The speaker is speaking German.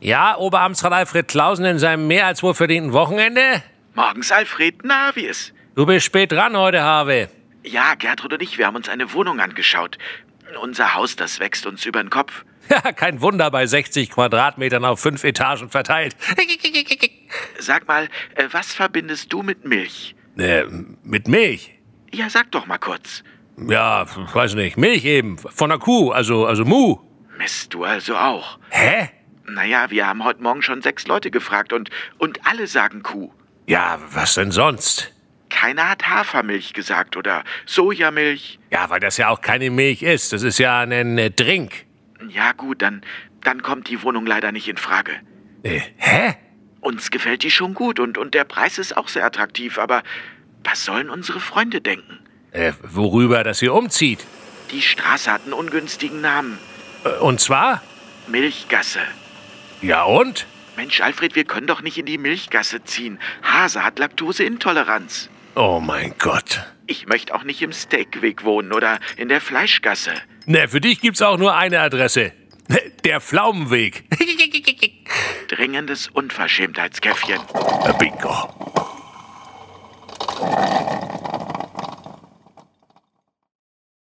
Ja, Oberamtsrat Alfred Clausen in seinem mehr als wohlverdienten Wochenende? Morgens, Alfred. Na, wie ist? Du bist spät dran heute, Harve. Ja, Gertrud und ich, wir haben uns eine Wohnung angeschaut. Unser Haus, das wächst uns über den Kopf. Ja, kein Wunder bei 60 Quadratmetern auf 5 Etagen verteilt. Sag mal, was verbindest du mit Milch? Mit Milch? Ja, sag doch mal kurz. Ja, weiß nicht. Milch eben. Von der Kuh, also Mu. Mist, du also auch. Hä? Naja, wir haben heute Morgen schon 6 Leute gefragt und alle sagen Kuh. Ja, was denn sonst? Keiner hat Hafermilch gesagt oder Sojamilch. Ja, weil das ja auch keine Milch ist. Das ist ja ein Drink. Ja gut, dann kommt die Wohnung leider nicht in Frage. Hä? Uns gefällt die schon gut und der Preis ist auch sehr attraktiv, aber was sollen unsere Freunde denken? Worüber, dass ihr umzieht? Die Straße hat einen ungünstigen Namen. Und zwar? Milchgasse. Ja und? Mensch, Alfred, wir können doch nicht in die Milchgasse ziehen. Hase hat Laktoseintoleranz. Oh mein Gott. Ich möchte auch nicht im Steakweg wohnen oder in der Fleischgasse. Ne, für dich gibt's auch nur eine Adresse. Der Pflaumenweg. Dringendes Unverschämtheitskäffchen. Bingo.